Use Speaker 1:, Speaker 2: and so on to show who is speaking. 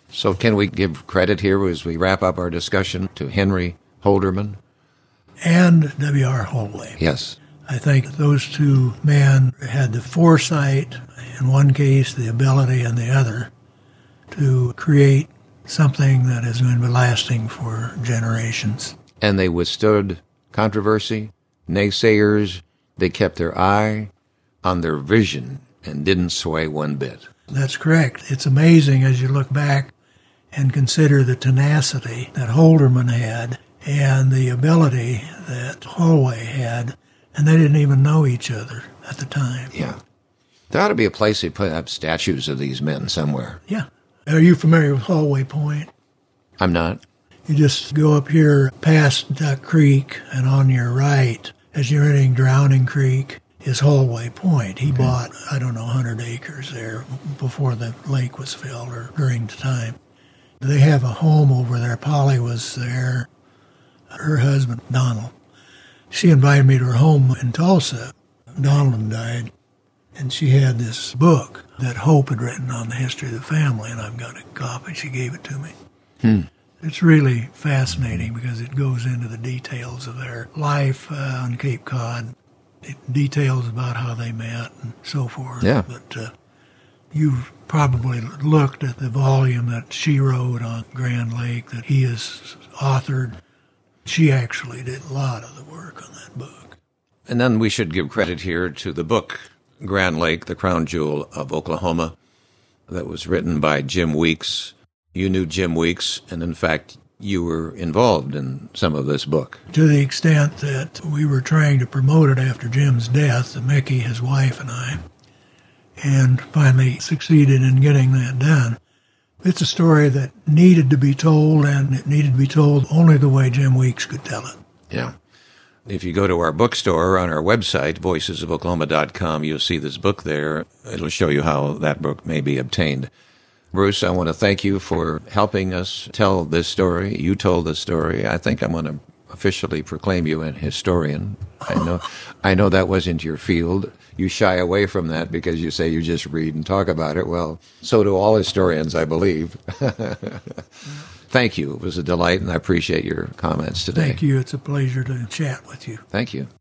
Speaker 1: So can we give credit here as we wrap up our discussion to Henry Holderman?
Speaker 2: And W.R. Hollway.
Speaker 1: Yes.
Speaker 2: I think those two men had the foresight, in one case the ability in the other, to create something that is going to be lasting for generations.
Speaker 1: And they withstood controversy, naysayers. They kept their eye on their vision and didn't sway one bit.
Speaker 2: That's correct. It's amazing as you look back and consider the tenacity that Holderman had and the ability that Hollway had, and they didn't even know each other at the time.
Speaker 1: Yeah. There ought to be a place they put up statues of these men somewhere.
Speaker 2: Yeah. Are you familiar with Hollway Point?
Speaker 1: I'm not.
Speaker 2: You just go up here past Duck Creek, and on your right, as you're entering Drowning Creek, is Hollway Point. He bought, 100 acres there before the lake was filled or during the time. They have a home over there. Polly was there, her husband, Donald. She invited me to her home in Tulsa. Donald died, and she had this book that Hope had written on the history of the family, and I've got a copy. She gave it to me. It's really fascinating because it goes into the details of their life on Cape Cod. It details about how they met and so forth.
Speaker 1: Yeah.
Speaker 2: But you've probably looked at the volume that she wrote on Grand Lake that he has authored. She actually did a lot of the work on that book.
Speaker 1: And then we should give credit here to the book, Grand Lake, the Crown Jewel of Oklahoma, that was written by Jim Weeks. You knew Jim Weeks, and in fact, you were involved in some of this book.
Speaker 2: To the extent that we were trying to promote it after Jim's death, Mickey, his wife, and I, and finally succeeded in getting that done. It's a story that needed to be told, and it needed to be told only the way Jim Weeks could tell it.
Speaker 1: Yeah. If you go to our bookstore on our website, voicesofoklahoma.com, you'll see this book there. It'll show you how that book may be obtained. Bruce, I want to thank you for helping us tell this story. You told the story. I think I'm going to officially proclaim you an historian. I know that wasn't your field. You shy away from that because you say you just read and talk about it. Well, so do all historians, I believe. Thank you. It was a delight, and I appreciate your comments today.
Speaker 2: Thank you. It's a pleasure to chat with you.
Speaker 1: Thank you.